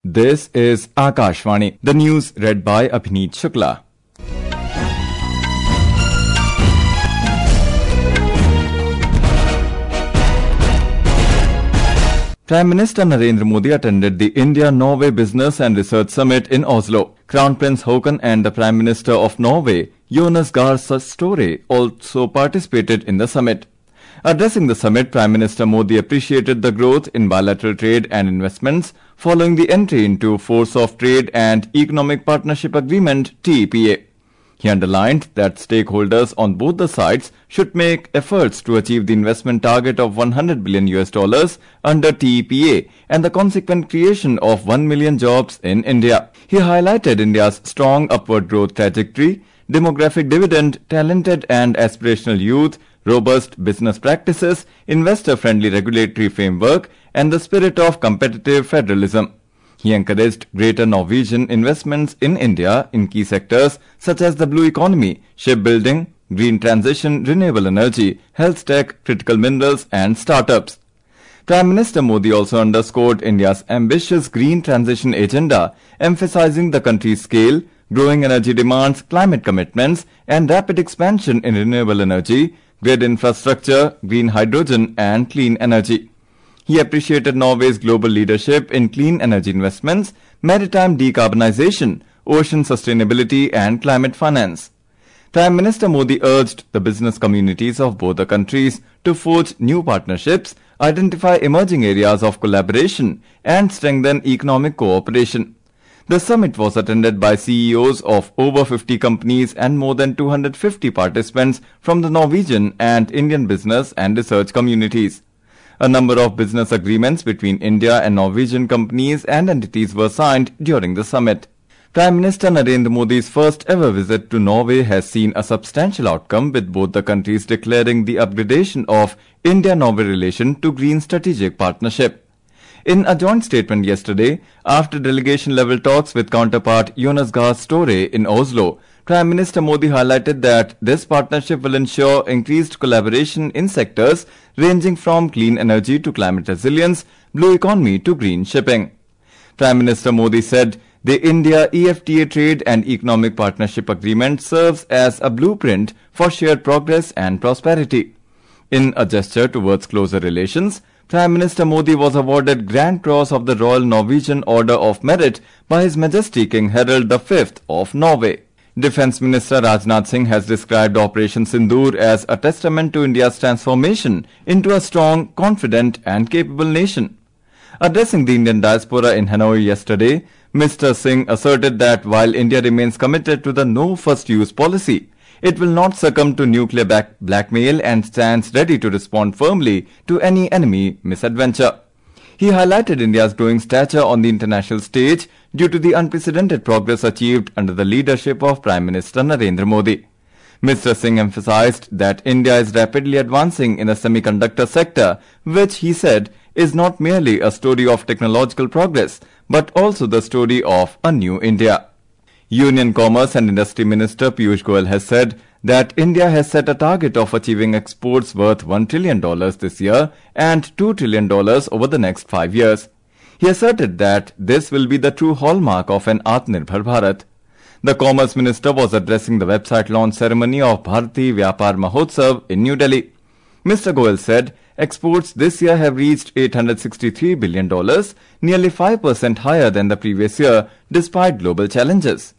This is Akashvani. The news read by Abhineet Shukla. Prime Minister Narendra Modi attended the India-Norway Business and Research Summit in Oslo. Crown Prince Haakon and the Prime Minister of Norway, Jonas Gahr Støre, also participated in the summit. Addressing the summit, Prime Minister Modi appreciated the growth in bilateral trade and investments following the entry into force of Trade and Economic Partnership Agreement (TEPA). He underlined that stakeholders on both the sides should make efforts to achieve the investment target of $100 billion under TEPA and the consequent creation of 1 million jobs in India. He highlighted India's strong upward growth trajectory, demographic dividend, talented and aspirational youth, robust business practices, investor-friendly regulatory framework, and the spirit of competitive federalism. He encouraged greater Norwegian investments in India in key sectors such as the blue economy, shipbuilding, green transition, renewable energy, health tech, critical minerals, and startups. Prime Minister Modi also underscored India's ambitious green transition agenda, emphasizing the country's scale, growing energy demands, climate commitments, and rapid expansion in renewable energy, grid infrastructure, green hydrogen, and clean energy. He appreciated Norway's global leadership in clean energy investments, maritime decarbonization, ocean sustainability, and climate finance. Prime Minister Modi urged the business communities of both the countries to forge new partnerships, identify emerging areas of collaboration, and strengthen economic cooperation. The summit was attended by CEOs of over 50 companies and more than 250 participants from the Norwegian and Indian business and research communities. A number of business agreements between India and Norwegian companies and entities were signed during the summit. Prime Minister Narendra Modi's first ever visit to Norway has seen a substantial outcome, with both the countries declaring the upgradation of India-Norway relation to Green Strategic Partnership. In a joint statement yesterday, after delegation-level talks with counterpart Jonas Gahr Støre in Oslo, Prime Minister Modi highlighted that this partnership will ensure increased collaboration in sectors ranging from clean energy to climate resilience, blue economy to green shipping. Prime Minister Modi said the India-EFTA Trade and Economic Partnership Agreement serves as a blueprint for shared progress and prosperity. In a gesture towards closer relations, Prime Minister Modi was awarded Grand Cross of the Royal Norwegian Order of Merit by His Majesty King Harald V of Norway. Defence Minister Rajnath Singh has described Operation Sindoor as a testament to India's transformation into a strong, confident and capable nation. Addressing the Indian diaspora in Hanoi yesterday, Mr. Singh asserted that while India remains committed to the no first use policy, it will not succumb to nuclear blackmail and stands ready to respond firmly to any enemy misadventure. He highlighted India's growing stature on the international stage due to the unprecedented progress achieved under the leadership of Prime Minister Narendra Modi. Mr. Singh emphasized that India is rapidly advancing in the semiconductor sector, which he said is not merely a story of technological progress, but also the story of a new India. Union Commerce and Industry Minister Piyush Goyal has said that India has set a target of achieving exports worth $1 trillion this year and $2 trillion over the next 5 years. He asserted that this will be the true hallmark of an Atmanirbhar Bharat. The Commerce Minister was addressing the website launch ceremony of Bharati Vyapar Mahotsav in New Delhi. Mr. Goyal said exports this year have reached $863 billion, nearly 5% higher than the previous year, despite global challenges.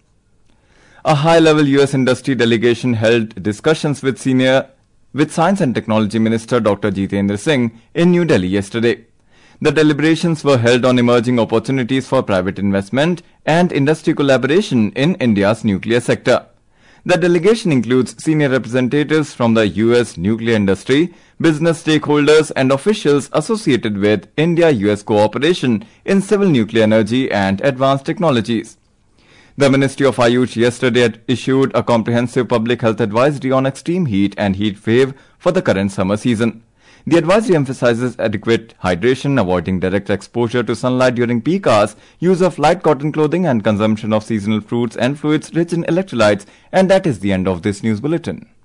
A high-level U.S. industry delegation held discussions with Science and Technology Minister Dr. Jitendra Singh in New Delhi yesterday. The deliberations were held on emerging opportunities for private investment and industry collaboration in India's nuclear sector. The delegation includes senior representatives from the U.S. nuclear industry, business stakeholders and officials associated with India-US cooperation in civil nuclear energy and advanced technologies. The Ministry of Ayush yesterday had issued a comprehensive public health advisory on extreme heat and heat wave for the current summer season. The advisory emphasizes adequate hydration, avoiding direct exposure to sunlight during peak hours, use of light cotton clothing and consumption of seasonal fruits and fluids rich in electrolytes. And that is the end of this news bulletin.